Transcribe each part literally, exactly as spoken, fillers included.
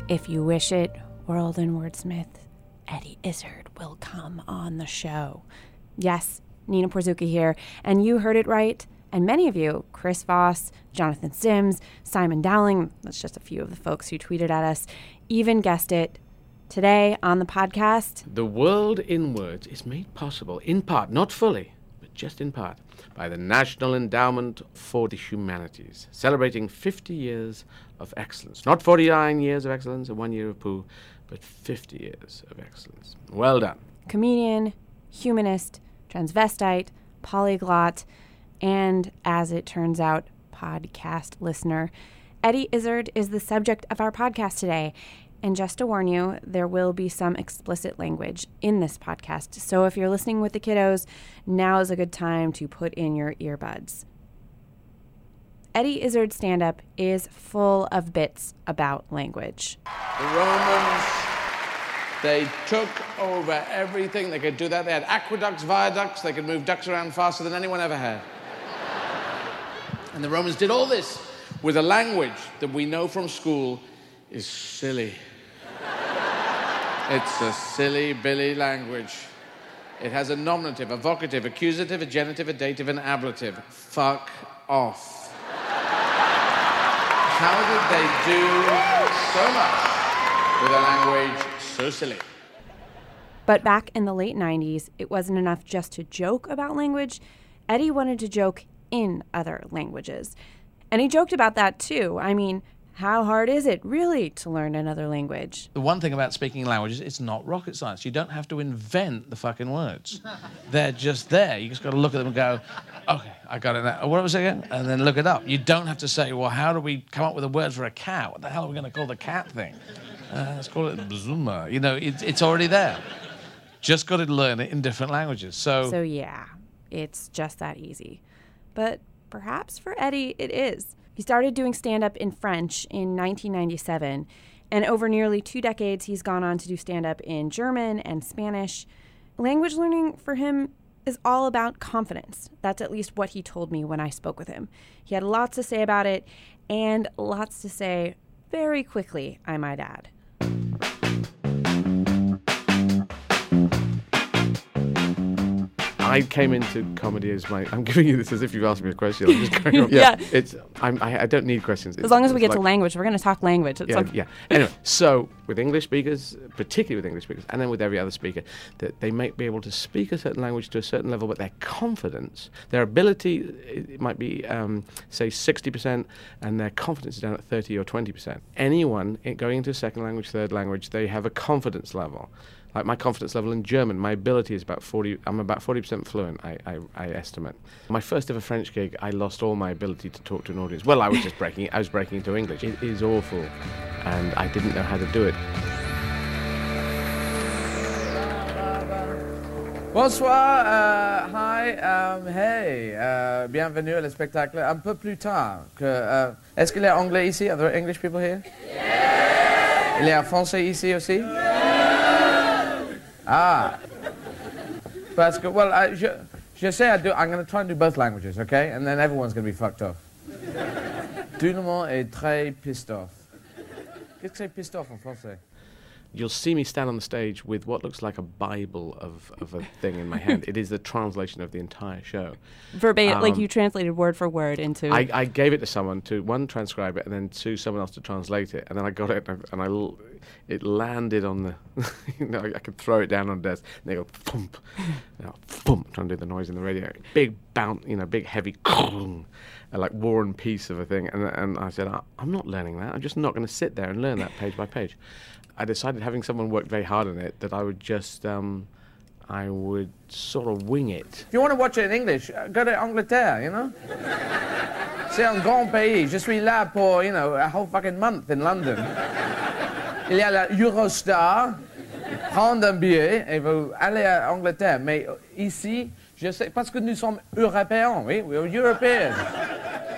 If you wish it, world and wordsmith Eddie Izzard will come on the show. Yes, Nina Porzucki here, and you heard it right. And many of you, Chris Voss, Jonathan Sims, Simon Dowling, that's just a few of the folks who tweeted at us, even guessed it. Today on the podcast, The World in Words is made possible, in part, not fully, but just in part, by the National Endowment for the Humanities, celebrating fifty years of excellence. Not forty-nine years of excellence and one year of poo, but fifty years of excellence. Well done. Comedian, humanist, transvestite, polyglot, and, as it turns out, podcast listener. Eddie Izzard is the subject of our podcast today. And just to warn you, there will be some explicit language in this podcast. So if you're listening with the kiddos, now is a good time to put in your earbuds. Eddie Izzard's stand-up is full of bits about language. The Romans, they took over everything. They could do that. They had aqueducts, viaducts. They could move ducks around faster than anyone ever had. And the Romans did all this with a language that we know from school is silly. It's a silly Billy language. It has a nominative, a vocative, accusative, a genitive, a dative, an ablative. Fuck off. How did they do so much with a language so silly? But back in the late nineties, it wasn't enough just to joke about language. Eddie wanted to joke in other languages. And he joked about that too. I mean, how hard is it, really, to learn another language? The one thing about speaking languages, it's not rocket science. You don't have to invent the fucking words. They're just there. You just got to look at them and go, okay, I got it now. What was it again? And then look it up. You don't have to say, well, how do we come up with a word for a cat? What the hell are we going to call the cat thing? Uh, let's call it Bzuma. You know, it, it's already there. Just got to learn it in different languages. So, So yeah, it's just that easy. But perhaps for Eddie, it is. He started doing stand-up in French in nineteen ninety-seven, and over nearly two decades, he's gone on to do stand-up in German and Spanish. Language learning for him is all about confidence. That's at least what he told me when I spoke with him. He had lots to say about it, and lots to say very quickly, I might add. I came into comedy as my... I'm giving you this as if you've asked me a question. I'm just going on. Yeah. Yeah. It's, I'm, I, I don't need questions. It's, As long as we it's get like, to language, we're going to talk language. At Yeah, some... yeah. Anyway, so with English speakers, particularly with English speakers, and then with every other speaker, that they might be able to speak a certain language to a certain level, but their confidence, their ability, it, it might be, um, say, sixty percent, and their confidence is down at thirty or twenty percent. Anyone in- going into a second language, third language, they have a confidence level. Like my confidence level in German, my ability is about forty. I'm about forty percent fluent, I, I, I estimate. My first ever French gig, I lost all my ability to talk to an audience. Well, I was just breaking. I was breaking into English. It is awful, and I didn't know how to do it. Bonsoir, uh, hi, um, hey, uh, bienvenue au spectacle. Un peu plus tard que, uh, est-ce qu'il y a anglais ici? Are there English people here? Yeah. Il y a français ici aussi? Ah, that's good. Well, I, je, je sais, I do, I'm going to try and do both languages, okay? And then everyone's going to be fucked off. Tout le monde est très pissed off. Qu'est-ce que c'est pissed off en français? You'll see me stand on the stage with what looks like a Bible of, of a thing in my hand. It is the translation of the entire show. Verbatim, like Um, you translated word for word into... I, I gave it to someone to, one, transcribe it, and then two, someone else to translate it. And then I got it, and, I, and I l- it landed on the... you know, I could throw it down on the desk, and they go, thump, you know, thump, trying to do the noise in the radio. Big bounce, you know, big heavy, uh, like War and Peace of a thing. And, and I said, I'm not learning that. I'm just not going to sit there and learn that page by page. I decided, having someone work very hard on it, that I would just, um, I would sort of wing it. If you want to watch it in English, uh, go to Angleterre, you know? C'est un grand pays. Je suis là pour, you know, a whole fucking month in London. Il y a la Eurostar. Prendre un billet et vous allez à Angleterre. Mais ici, je sais, parce que nous sommes Européens, oui, we're Europeans.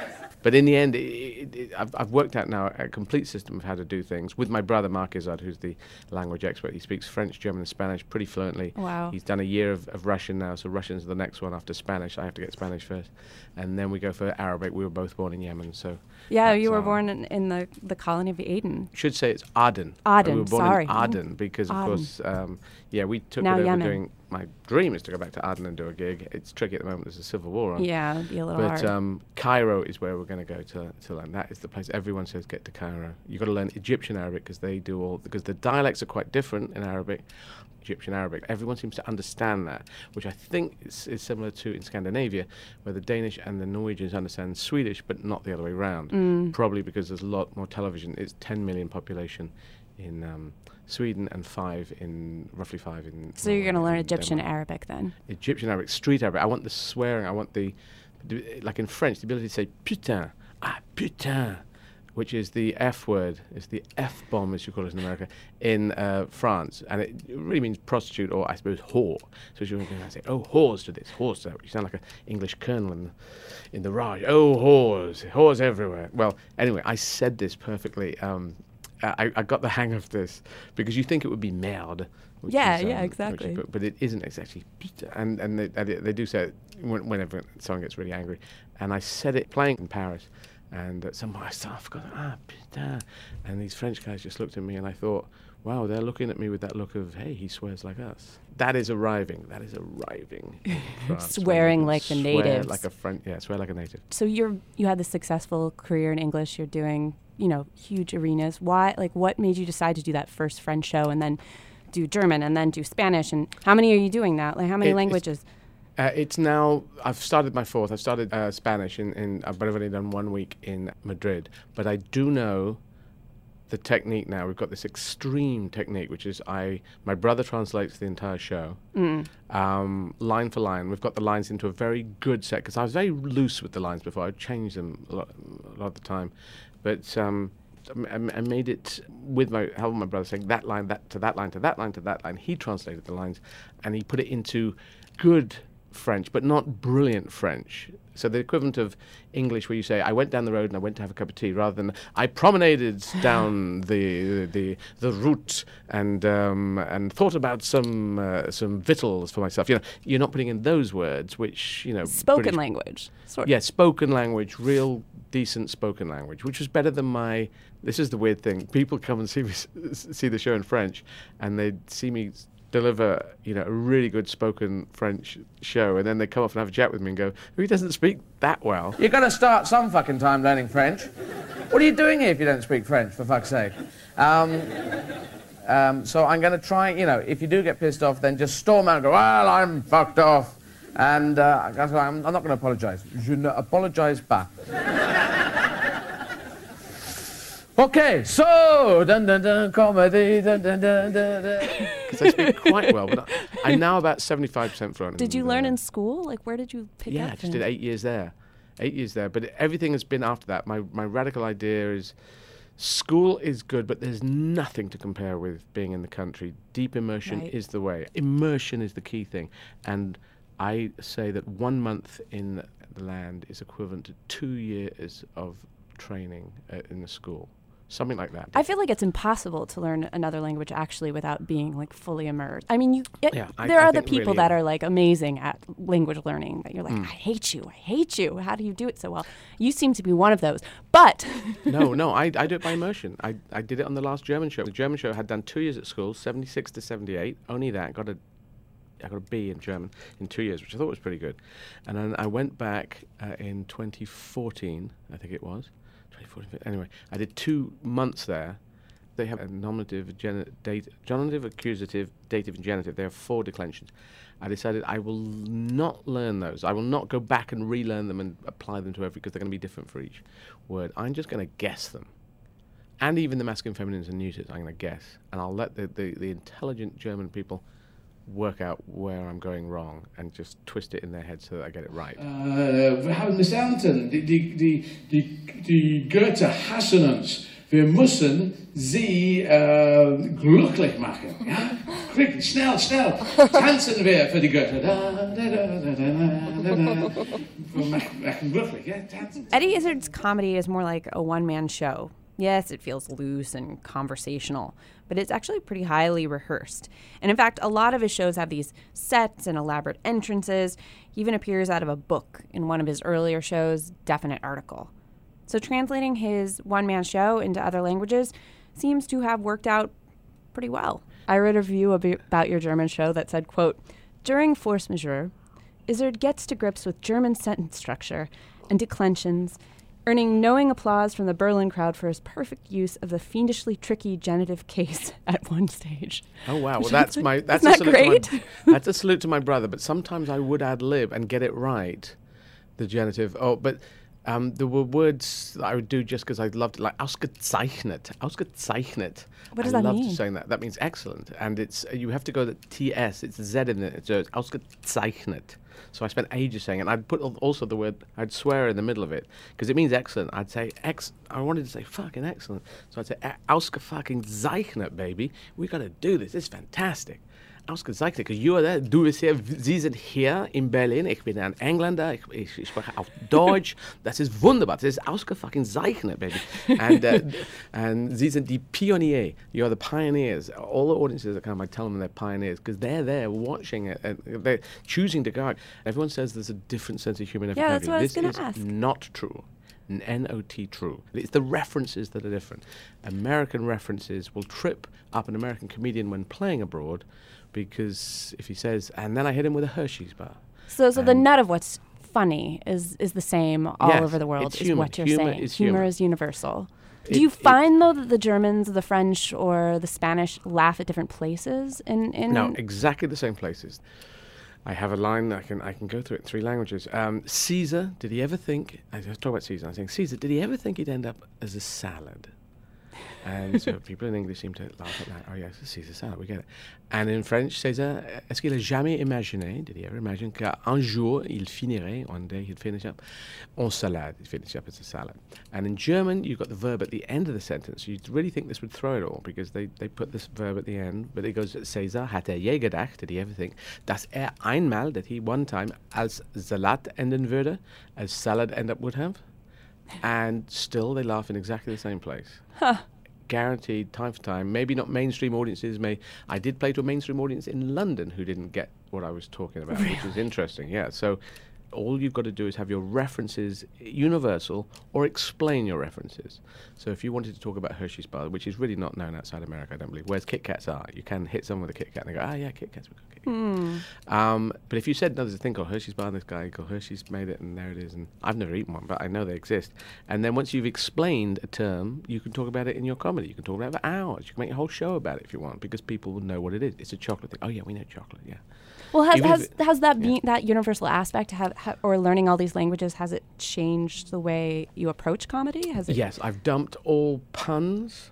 But in the end, it, it, it, I've, I've worked out now a complete system of how to do things with my brother Mark Izzard, who's the language expert. He speaks French, German, and Spanish pretty fluently. Wow. He's done a year of, of Russian now, so Russian's the next one after Spanish. I have to get Spanish first, and then we go for Arabic. We were both born in Yemen, so Yeah, that's you were our- born in, in the, the colony of Aden. Should say it's Aden. Aden, We were born sorry. in Aden because, of Aden. course, um, yeah, we took Now it over Yemen. doing. My dream is to go back to Aden and do a gig. It's tricky at the moment. There's a civil war on. Yeah, it'd be a little But hard. um, Cairo is where we're going to go to to learn. That is the place everyone says get to Cairo. You've got to learn Egyptian Arabic because they do all because the dialects are quite different in Arabic. Egyptian Arabic. Everyone seems to understand that, which I think is, is similar to in Scandinavia, where the Danish and the Norwegians understand Swedish, but not the other way around. Mm. Probably because there's a lot more television. It's ten million population in um, Sweden and five in roughly five in. So you're going to Norway learn and Egyptian Denmark. Arabic then? Egyptian Arabic, street Arabic. I want the swearing. I want the, the like in French, the ability to say putain, ah putain, which is the F word, is the F bomb, as you call it in America, in uh, France, and it really means prostitute or I suppose whore. So you're going to say, oh whores to this, whores to that. You sound like an English colonel in, in the Raj. Oh whores, whores everywhere. Well, anyway, I said this perfectly. Um, I, I got the hang of this because you think it would be merde. which Yeah, is, yeah, um, exactly. which is- but, but it isn't. It's actually putain. And and they, and they do say it when, whenever someone gets really angry. And I said it playing in Paris, and uh, somebody I started, I forgot, ah putain. And these French guys just looked at me, and I thought, wow, they're looking at me with that look of, hey, he swears like us. That is arriving. That is arriving. in France, when Swearing you can like the swear natives. like a French. Yeah, swear like a native. So you're you had this successful career in English. You're doing, you know, huge arenas. Why? Like, what made you decide to do that first French show and then do German and then do Spanish? And how many are you doing now? Like, how many It- it's- languages? Uh, it's now, I've started my fourth. I've started uh, Spanish, in, in, uh, but I've only done one week in Madrid. But I do know the technique now. We've got this extreme technique, which is I, my brother translates the entire show, Mm. um, line for line. We've got the lines into a very good set, because I was very loose with the lines before. I'd change them a lot, a lot of the time. But um, I, I made it with my help of my brother, saying that line, that to that line, to that line, to that line. He translated the lines, and he put it into good French, but not brilliant French. So the equivalent of English, where you say, "I went down the road and I went to have a cup of tea," rather than "I promenaded down the the the route and um, and thought about some uh, some victuals for myself." You know, you're not putting in those words, which you know, Spoken British- language. Sort Yeah, spoken language, real decent spoken language, which was better than my. This is the weird thing. People come and see me s- s- see the show in French, and they see me s- deliver, you know, a really good spoken French show, and then they come off and have a chat with me and go, "He doesn't speak that well." You've got to start some fucking time learning French. What are you doing here if you don't speak French, for fuck's sake? Um, um, so I'm going to try, you know, if you do get pissed off, then just storm out and go, "Well, I'm fucked off." And uh, I'm, I'm not going to apologise. Je ne apologise pas. Okay, so, dun dun dun, comedy, dun dun dun dun dun. Because I speak quite well, but I, I'm now about seventy-five percent fluent. Did you in, learn uh, in school? Like, where did you pick Yeah, up? I just in- did eight years there. Eight years there. But everything has been after that. My my radical idea is school is good, but there's nothing to compare with being in the country. Deep immersion Right. is the way. Immersion is the key thing. And I say that one month in the land is equivalent to two years of training uh, in the school. Something like that. I feel like it's impossible to learn another language actually without being like fully immersed. I mean, you. It, Yeah, I- there I are the think people really- that are like amazing at language learning. That you're like, Mm. I hate you, I hate you. How do you do it so well? You seem to be one of those. But no, no, I, I do it by immersion. I, I did it on the last German show. The German show had done two years at school, seventy-six to seventy-eight. Only that. Got a, I got a B in German in two years, which I thought was pretty good. And then I went back uh, in twenty fourteen, I think it was. twenty fourteen, anyway, I did two months there. They have a nominative, geni- date, nominative, accusative, dative, and genitive. They have four declensions. I decided I will not learn those. I will not go back and relearn them and apply them to every, because they're going to be different for each word. I'm just going to guess them. And even the masculine, feminines, and neuters, I'm going to guess. And I'll let the, the, the intelligent German people work out where I'm going wrong and just twist it in their head so that I get it right. Uh, we haben das Ernten, die, die, die, die, die Goethe-Hassonance Wir müssen sie äh, glücklich machen. Ja? Quick, schnell, schnell. Tanzen wir für die Götter. Da, da, da, da, da, da, da. Wir machen, machen glücklich, ja? Tanzen. Eddie Izzard's comedy is more like a one-man show. Yes, it feels loose and conversational, but it's actually pretty highly rehearsed. And in fact, a lot of his shows have these sets and elaborate entrances. He even appears out of a book in one of his earlier shows, Definite Article. So translating his one-man show into other languages seems to have worked out pretty well. I read a review about your German show that said, quote, during Force Majeure, Izzard gets to grips with German sentence structure and declensions, earning knowing applause from the Berlin crowd for his perfect use of the fiendishly tricky genitive case at one stage. Oh wow! Well, that's my that's Isn't a that salute great? to my, that's a salute to my brother. But sometimes I would ad lib and get it right, the genitive. Oh, but um, there were words that I would do just because I loved it, like ausgezeichnet, ausgezeichnet. What does I that loved mean? saying that. That means excellent, and it's you have to go the T S. It's a Z in it, so it's ausgezeichnet. So I spent ages saying it. And I'd put al- also the word, I'd swear in the middle of it, because it means excellent. I'd say, ex. I wanted to say fucking excellent. So I'd say, ausgezeichnet, baby. We got to do this. It's fantastic. Ausgezeichnet, because you are there. Du bist hier, Sie sind hier in Berlin. Ich bin ein Engländer. Ich, ich, ich spreche auf Deutsch. Das ist wunderbar. Das ist ausgezeichnet, baby. And, uh, and Sie sind die Pionier. You are the pioneers. All the audiences that come, I tell them they're pioneers because they're there watching it. And they're choosing to go out. Everyone says there's a different sense of humor in every Yeah, that's country. what I was This gonna is ask. not true. N O T true. It's the references that are different. American references will trip up an American comedian when playing abroad because if he says, and then I hit him with a Hershey's bar. So, so the And- nut of what's funny is is the same all Yes, over the world, it's is humor. what you're Humor saying. is humor. is universal. It- Do you it- find, though, that the Germans, the French, or the Spanish laugh at different places? In, in No, exactly the same places. I have a line, I can I can go through it in three languages. Um, Caesar, did he ever think, I was talking about Caesar, I was saying, Caesar, did he ever think he'd end up as a salad? And so people in English seem to laugh at that. Oh yes, a Caesar salad, we get it. And in French, César, est-ce qu'il a jamais imaginé, did he ever imagine, qu'un jour il finirait, one day he'd finish up, en salade, he'd finish up as a salad. And in German, you've got the verb at the end of the sentence. You'd really think this would throw it all because they, they put this verb at the end, but it goes, César hat er je gedacht, did he ever think, dass er einmal, that he one time, als Salat enden würde, as salad end up would have? And still they laugh in exactly the same place. Huh. Guaranteed, time for time. Maybe not mainstream audiences. May I did play to a mainstream audience in London who didn't get what I was talking about, which is interesting. Yeah. So all you've got to do is have your references universal or explain your references. So if you wanted to talk about Hershey's bar, which is really not known outside America, I don't believe, whereas Kit Kats are, you can hit someone with a Kit Kat and they go, ah, yeah, Kit Kats. We've got Kit Kats. Hmm. Um, but if you said, no, there's a thing called Hershey's bar, and this guy called Hershey's made it, and there it is, and I've never eaten one, but I know they exist. And then once you've explained a term, you can talk about it in your comedy. You can talk about it for hours. You can make a whole show about it if you want, because people will know what it is. It's a chocolate thing. Oh, yeah, we know chocolate, yeah. Well, has Even if has, it- has that yeah. being that universal aspect have, ha, or learning all these languages, has it changed the way you approach comedy? Has it? Yes, I've dumped all puns,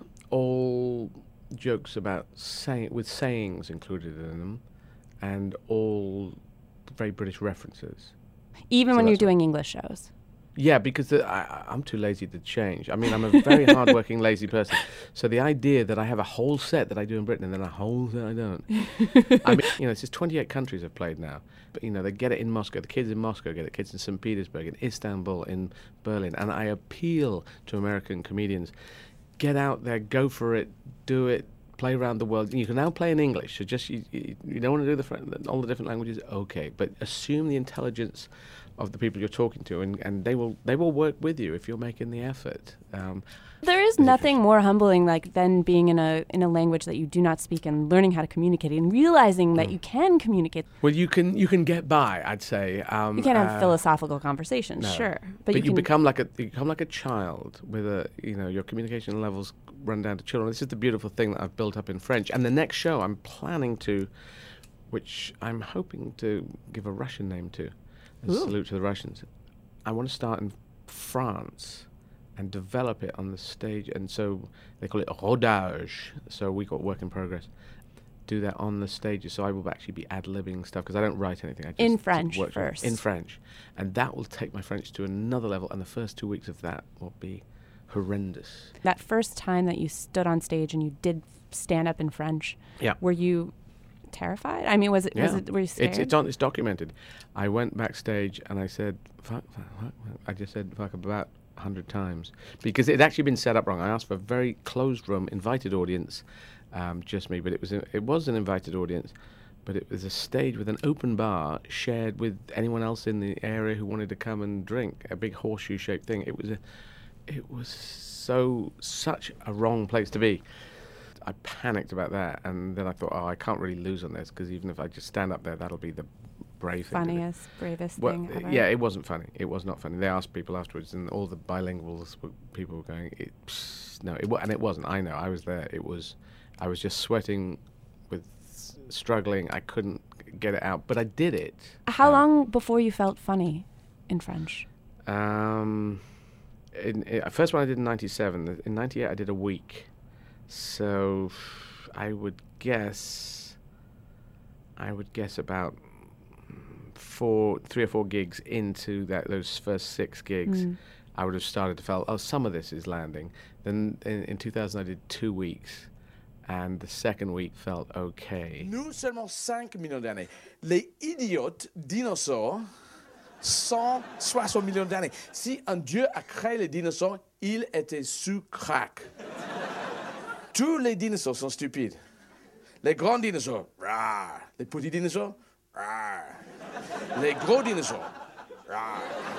all jokes about say with sayings included in them, and all very British references. Even So when you're that's what- doing English shows. Yeah, because the, I, I- I'm too lazy to change. I mean, I'm a very hard-working, lazy person. So the idea that I have a whole set that I do in Britain and then a whole set I don't. I mean, you know, it's just twenty-eight countries I've played now. But, you know, they get it in Moscow. The kids in Moscow get it. Kids in Saint Petersburg, in Istanbul, in Berlin. And I appeal to American comedians. Get out there, go for it, do it, play around the world. You can now play in English. So just, you, you, you don't want to do the fr- all the different languages? Okay. But assume the intelligence of the people you're talking to, and, and they will they will work with you if you're making the effort. Um, There is nothing more humbling like than being in a in a language that you do not speak and learning how to communicate and realizing Mm. that you can communicate. well, you can you can get by, I'd say. Um, You can't have uh, philosophical conversations, no. sure, but, But, you, you, can. become like a you become like a child with a you know your communication levels run down to children. This is the beautiful thing that I've built up in French. And the next show I'm planning to, which I'm hoping to give a Russian name to, and Ooh. salute to the Russians. I want to start in France and develop it on the stage. And so they call it rodage. So we got work in progress. Do that on the stages. So I will actually be ad-libbing stuff because I don't write anything. I just In sort of French work first. In French. And that will take my French to another level. And the first two weeks of that will be horrendous. That first time that you stood on stage and you did stand up in French, Yeah. were you terrified? I mean, was it, was Yeah. it, were you scared? It's, it's, on, it's documented. I went backstage and I said, fuck, fuck, fuck. fuck. I just said fuck about a hundred times. Because it had actually been set up wrong. I asked for a very closed room, invited audience, um, just me, but it was, a, it was an invited audience. But it was a stage with an open bar shared with anyone else in the area who wanted to come and drink. A big horseshoe-shaped thing. It was a, it was so such a wrong place to be. I panicked about that, and then I thought, oh, I can't really lose on this because even if I just stand up there, that'll be the brave thing. Funniest, bravest well, thing ever. yeah, it wasn't funny. It was not funny. They asked people afterwards, and all the bilinguals, were, people were going, it, psh, no, it wa- and it wasn't. I know, I was there. It was, I was just sweating with struggling. I couldn't get it out, but I did it. How Um, long before you felt funny in French? Um, in, in, first one I did in ninety-seven. In ninety-eight, I did a week. So I would guess, I would guess about four, three or four gigs into that those first six gigs, Mm. I would have started to feel, oh, some of this is landing. Then in, in two thousand, I did two weeks, and the second week felt okay. Nous, seulement cinq millions d'années. Les idiotes dinosaures, cent soixante millions d'années. Si un dieu a créé les dinosaures, il était sous crack. Tous les dinosaures sont stupides. Les grands dinosaures, rar. Les petits dinosaures, rar. Les gros dinosaures, rar.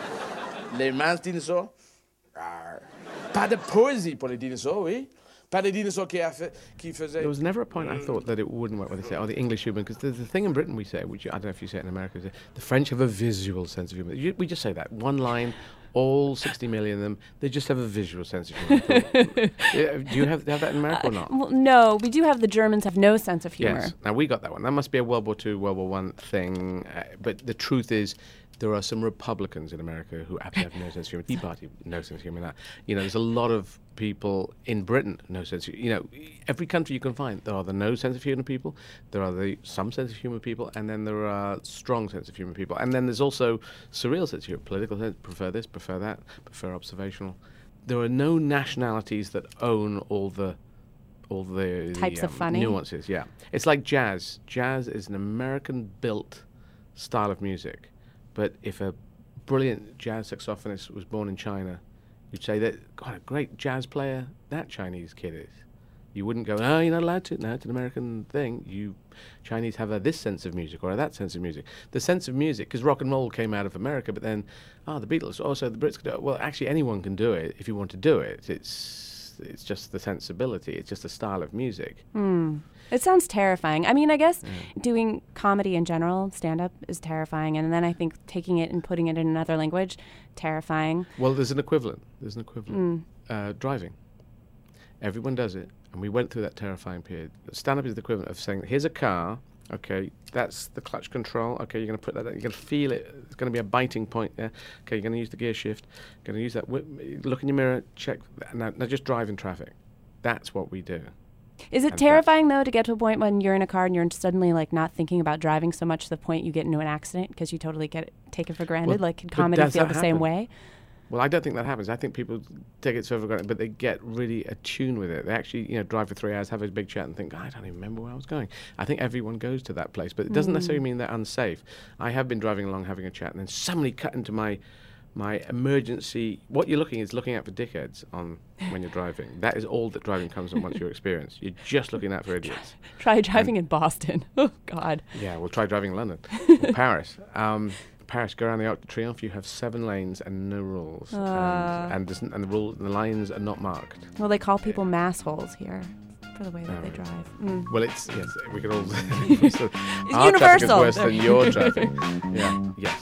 Les minces dinosaures, rar. Pas de poésie pour les dinosaures, oui. Pas de dinosaures qui, a fait, qui faisaient... There was never a point I thought that it wouldn't work when they say, oh, the English humour, because there's the thing in Britain we say, which I don't know if you say it in America, is the French have a visual sense of humour. You, we just say that. One line, all sixty million of them, they just have a visual sense of humour. Yeah, do you have, have that in America or not? Well, no, we do have the Germans have no sense of humor. Yes. Now, we got that one. That must be a World War Two, World War One thing. Uh, but the truth is, there are some Republicans in America who absolutely have no sense of humour. Tea Party, no sense of humour. That you know, there's a lot of people in Britain, no sense of, you know, every country you can find, there are the no sense of humour people, there are the some sense of humour people, and then there are strong sense of humour people. And then there's also surreal sense of humour, political sense, prefer this, prefer that, prefer observational. There are no nationalities that own all the all the, Types the of um, funny? nuances. Yeah. It's like jazz. Jazz is an American-built style of music. But if a brilliant jazz saxophonist was born in China, you'd say that, God, a great jazz player that Chinese kid is. You wouldn't go, oh, you're not allowed to. No, it's an American thing. You Chinese have a this sense of music or a that sense of music. The sense of music, because rock and roll came out of America, but then, oh, the Beatles, also the Brits could do it. Well, actually, anyone can do it if you want to do it. It's it's just the sensibility. It's just a style of music. Mm. It sounds terrifying. I mean, I guess doing comedy in general, stand-up, is terrifying. And then I think taking it and putting it in another language, terrifying. Well, there's an equivalent. There's an equivalent. Mm. Uh, driving. Everyone does it. And we went through that terrifying period. Stand-up is the equivalent of saying, here's a car. Okay, that's the clutch control. Okay, you're going to put that, you're going to feel it. It's going to be a biting point there. Okay, you're going to use the gear shift. Going to use that. Whip, look in your mirror, check. Now, now just drive in traffic. That's what we do. Is it And terrifying, though, to get to a point when you're in a car and you're suddenly, like, not thinking about driving so much to the point you get into an accident because you totally get it, take it for granted? Well, like, can but comedy does feel that the same happen? way? Well, I don't think that happens. I think people take it so for granted, but they get really attuned with it. They actually, you know, drive for three hours, have a big chat, and think, I don't even remember where I was going. I think everyone goes to that place, but it doesn't Mm. necessarily mean they're unsafe. I have been driving along, having a chat, and then suddenly cut into my my emergency. What you're looking is looking out for dickheads on when you're driving. That is all that driving comes on once you're experienced. You're just looking out for idiots. Try driving in Boston. Oh, God. Yeah, we'll try driving in London or Paris. Um, Paris, go around the Arc de Triomphe. You have seven lanes and no rules, Uh. and and, there's n- and the rule, the lines are not marked. Well, they call people mass holes here for the way that Oh, they really? drive. Mm. Well, it's yes, we could all. so our traffic is universal. worse than your traffic. Yeah. Yes.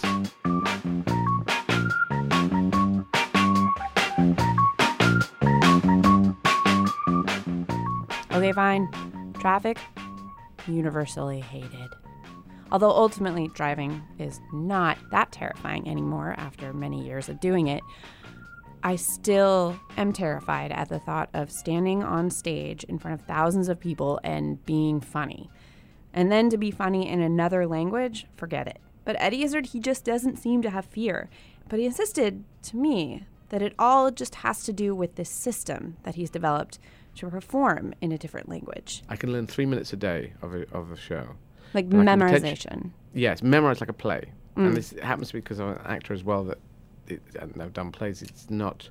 Okay, fine. Traffic, universally hated. Although ultimately driving is not that terrifying anymore after many years of doing it, I still am terrified at the thought of standing on stage in front of thousands of people and being funny. And then to be funny in another language, forget it. But Eddie Izzard, he just doesn't seem to have fear. But he insisted to me that it all just has to do with this system that he's developed to perform in a different language. I can learn three minutes a day of a, of a show. Like And I can memorization. Yes, memorize like a play. Mm. And this happens to be because I'm an actor as well, that it, and I've done plays, it's not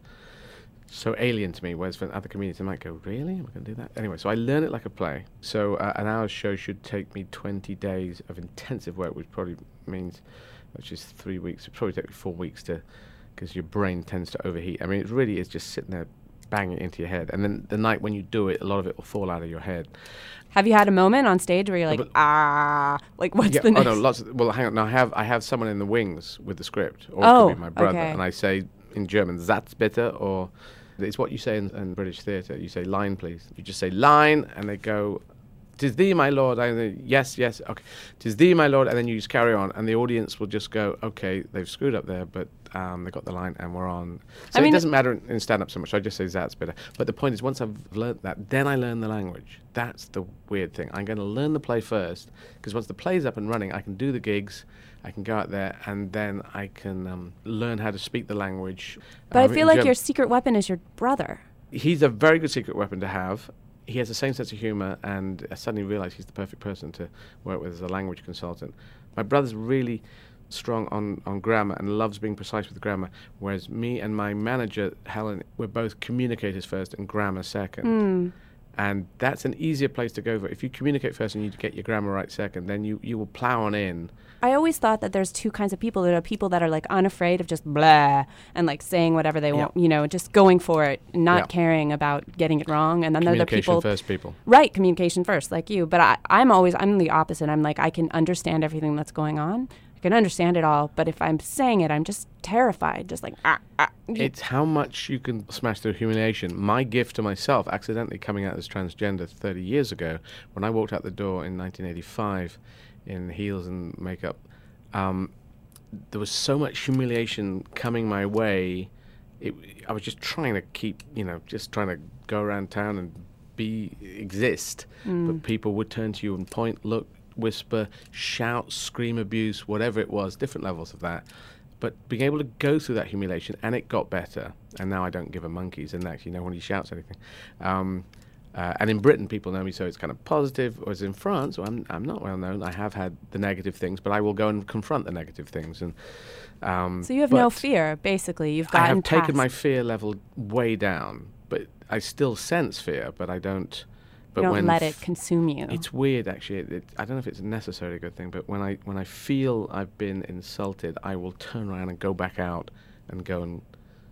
so alien to me, whereas for other comedians I might go, really? Am I going to do that? Anyway, so I learn it like a play. So uh, an hour's show should take me twenty days of intensive work, which probably means, which is three weeks, it probably take me four weeks to, because your brain tends to overheat. I mean, it really is just sitting there banging it into your head. And then the night when you do it, a lot of it will fall out of your head. Have you had a moment on stage where you're like, but- ah, like what's Yeah, the next? oh no, lots of, well, hang on. No, I have I have someone in the wings with the script, or Oh, it could be my brother, okay. and I say in German, "That's bitte," or it's what you say in, in British theatre. You say "line, please." You just say "line," and they go, "'Tis thee, my lord." I say, yes, yes, okay. "'Tis thee, my lord," and then you just carry on, and the audience will just go, "Okay, they've screwed up there, but um, they got the line, and we're on." So I mean- it doesn't matter in, in stand-up so much. I just say "That's bitte." But the point is, once I've learnt that, then I learn the language. That's the weird thing. I'm going to learn the play first, because once the play's up and running, I can do the gigs. I can go out there, and then I can um, learn how to speak the language. But Uh, I in feel like German. your secret weapon is your brother. He's a very good secret weapon to have. He has the same sense of humor, and I suddenly realized he's the perfect person to work with as a language consultant. My brother's really strong on, on grammar and loves being precise with grammar, whereas me and my manager, Helen, we're both communicators first and grammar second. Mm. And that's an easier place to go for. If you communicate first and you get your grammar right second, then you, you will plow on in. I always thought that there's two kinds of people. There are people that are like unafraid of just blah and like saying whatever they Yeah. want, you know, just going for it, not Yeah. caring about getting it wrong. And then there are the Communication people, first people. right? Communication first, like you. But I, I'm always I'm the opposite. I'm like I can understand everything that's going on. I can understand it all. But if I'm saying it, I'm just terrified. Just like ah ah. It's how much you can smash through humiliation. My gift to myself, accidentally coming out as transgender thirty years ago, when I walked out the door in nineteen eighty-five in heels and makeup, um, there was so much humiliation coming my way. It, I was just trying to keep, you know, just trying to go around town and be, exist. But people would turn to you and point, look, whisper, shout, scream abuse, whatever it was, different levels of that. But being able to go through that humiliation, and it got better. And now I don't give a monkeys, and actually no one shouts anything. Um, uh, and in Britain, people know me, so it's kind of positive. Whereas in France, well, I'm I'm not well known. I have had the negative things, but I will go and confront the negative things. And um, So you have no but fear, basically. You've I gotten have taken past- my fear level way down, but I still sense fear, but I don't. But You don't when let f- it consume you. It's weird, actually. It, it, I don't know if it's necessarily a good thing, but when I when I feel I've been insulted, I will turn around and go back out and go and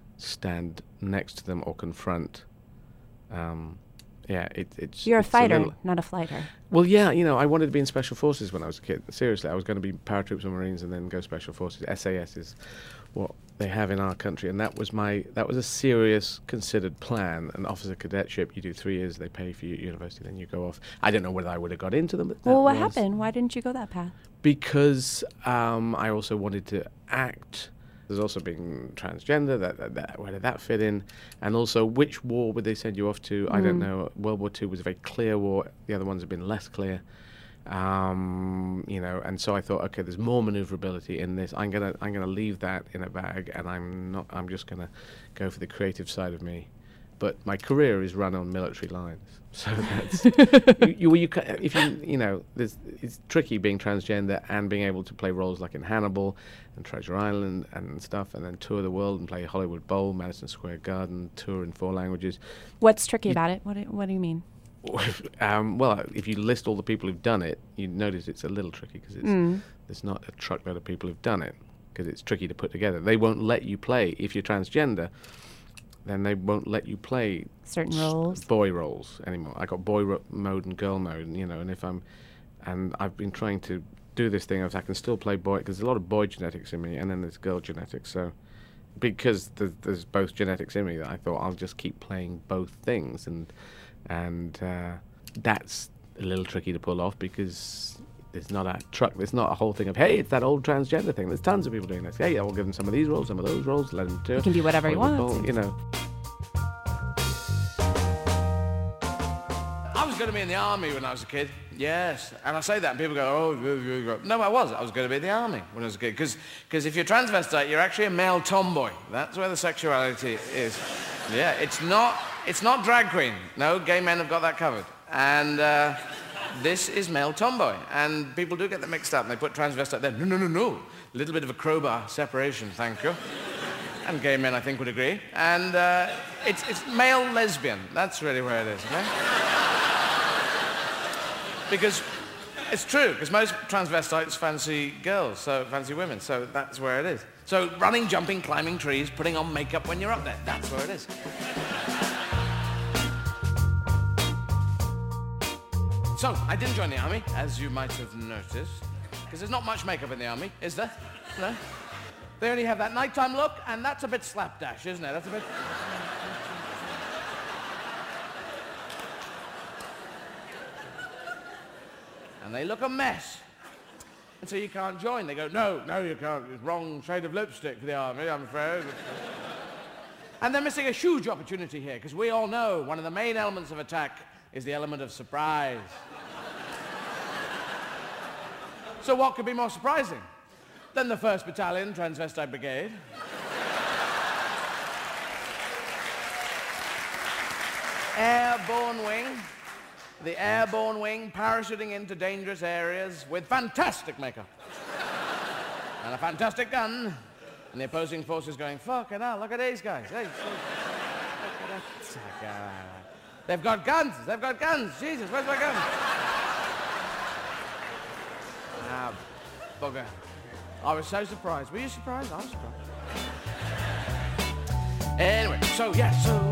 stand next to them or confront. Um, yeah, it, it's. You're a it's fighter, little- not a flighter. well, yeah, you know, I wanted to be in Special Forces when I was a kid. Seriously, I was going to be paratroops or Marines and then go Special Forces. S A S is what they have in our country, and that was my that was a serious, considered plan. An officer cadetship, you do three years, they pay for your university, then you go off. I don't know whether I would have got into them. But that Well, what was happened? Why didn't you go that path? Because um, I also wanted to act. There's also being transgender. That, that, that where did that fit in? And also, which war would they send you off to? I don't know. World War Two was a very clear war. The other ones have been less clear. Um, you know, and so I thought, okay, there's more maneuverability in this. I'm gonna, I'm gonna leave that in a bag, and I'm not. I'm just gonna go for the creative side of me. But my career is run on military lines, so that's you, you, you. ca- If you, you know, there's, it's tricky being transgender and being able to play roles like in Hannibal and Treasure Island and stuff, and then tour the world and play Hollywood Bowl, Madison Square Garden, tour in four languages. What's tricky about it? What do, what do you mean? um, well, if you list all the people who've done it, you notice it's a little tricky because it's Mm. there's not a truckload of people who've done it because it's tricky to put together. They won't let you play if you're transgender. Then they won't let you play Certain s- roles? boy roles anymore. I got boy ro- mode and girl mode, and, you know. And if I'm, and I've been trying to do this thing of I can still play boy because there's a lot of boy genetics in me, and then there's girl genetics. So because there's, there's both genetics in me, that I thought I'll just keep playing both things, and and uh, that's a little tricky to pull off because there's not a truck. There's not a whole thing of hey, it's that old transgender thing. There's tons of people doing this. Hey, I'll give them some of these roles, some of those roles, let them do. He can do whatever he Hollywood wants. Bowl, you know. I was going to be in the army when I was a kid. Yes. And I say that and people go, oh, no, I was. I was going to be in the army when I was a kid. Because if you're transvestite, you're actually a male tomboy. That's where the sexuality is. Yeah, it's not, it's not drag queen. No, gay men have got that covered. And uh, this is male tomboy. And people do get them mixed up and they put transvestite there. No, no, no, no. A little bit of a crowbar separation, thank you. And gay men, I think, would agree. And uh, it's, it's male lesbian. That's really where it is, okay? Because it's true, because most transvestites fancy girls, so fancy women, so that's where it is. So running, jumping, climbing trees, putting on makeup when you're up there, that's where it is. So, I didn't join the army, as you might have noticed, because there's not much makeup in the army, is there? No? They only have that nighttime look, and that's a bit slapdash, isn't it? That's a bit... And they look a mess. And so you can't join. They go, no, no, you can't. It's wrong shade of lipstick for the army, I'm afraid. And they're missing a huge opportunity here, because we all know one of the main elements of attack is the element of surprise. So what could be more surprising than the first Battalion Transvestite Brigade? Airborne wing. The airborne wing parachuting into dangerous areas with fantastic makeup. And a fantastic gun. And the opposing forces going, fucking hell, look at these guys. Hey, they've got guns. They've got guns. Jesus, where's my gun? Ah, bugger. I was so surprised. Were you surprised? I was surprised. Anyway, so, yeah, so...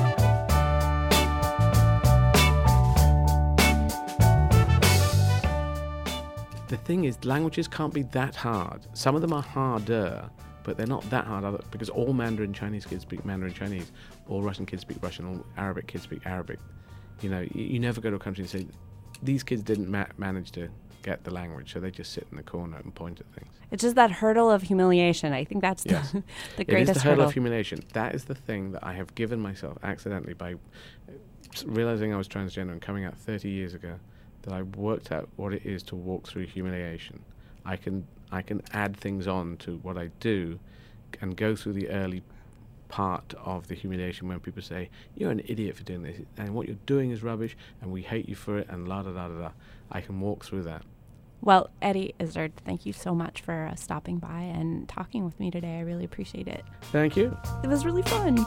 The thing is, languages can't be that hard. Some of them are harder, but they're not that hard other, because all Mandarin Chinese kids speak Mandarin Chinese, all Russian kids speak Russian, all Arabic kids speak Arabic. You know, you, you never go to a country and say, these kids didn't ma- manage to get the language, so they just sit in the corner and point at things. It's just that hurdle of humiliation. I think that's yes. the, the greatest It is the hurdle, hurdle of humiliation. That is the thing that I have given myself accidentally by realizing I was transgender and coming out thirty years ago, that I worked out what it is to walk through humiliation. I can I can add things on to what I do and go through the early part of the humiliation when people say, you're an idiot for doing this, and what you're doing is rubbish, and we hate you for it, and la da da da da. I can walk through that. Well, Eddie Izzard, thank you so much for uh, stopping by and talking with me today. I really appreciate it. Thank you. It was really fun.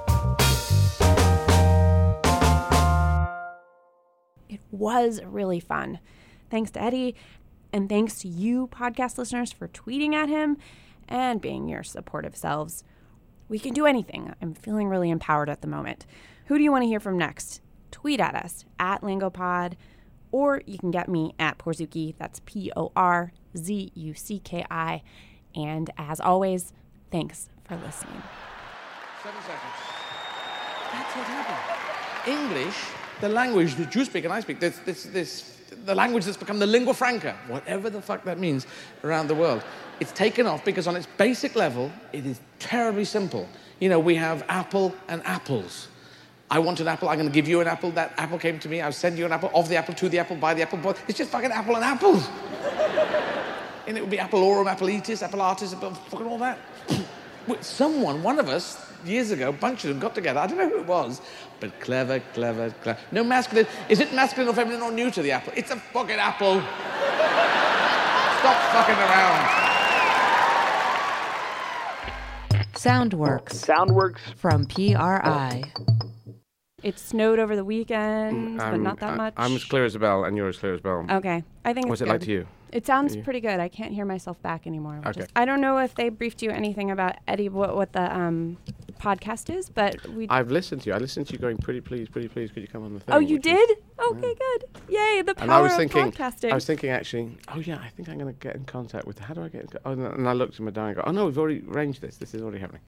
It was really fun. Thanks to Eddie, and thanks to you, podcast listeners, for tweeting at him and being your supportive selves. We can do anything. I'm feeling really empowered at the moment. Who do you want to hear from next? Tweet at us, at LingoPod, or you can get me at Porzuki. That's P O R Z U C K I. And as always, thanks for listening. Seven seconds. That's what happened. English, the language that you speak and I speak, this, this, this, the language that's become the lingua franca, whatever the fuck that means around the world. It's taken off because on its basic level, it is terribly simple. You know, we have apple and apples. I want an apple, I'm going to give you an apple. That apple came to me, I'll send you an apple, of the apple, to the apple, by the apple, boy. It's just fucking apple and apples. And it would be appleorum, appleitis, appleartis, apple, fucking all that. Someone, one of us, years ago, a bunch of them got together. I don't know who it was, but clever, clever, clever. No masculine. Is it masculine or feminine or new to the apple? It's a fucking apple. Stop fucking around. Soundworks. Soundworks. From P R I. It snowed over the weekend, but I'm- not that I- much. I'm as clear as a bell, and you're as clear as a bell. Okay. I think it's What's it good. like to you? It sounds You? pretty good. I can't hear myself back anymore. which Okay. is- I don't know if they briefed you anything about Eddie, what, what the um, podcast is, but we... I've listened to you. I listened to you going, pretty please, pretty please, could you come on the thing? oh, you which was- did? Okay, good. Yay, the And I power was of thinking, podcasting. I was thinking actually, oh yeah, I think I'm going to get in contact with, how do I get in co- oh, no, and I looked at my diary and go, oh no, we've already arranged this. This is already happening.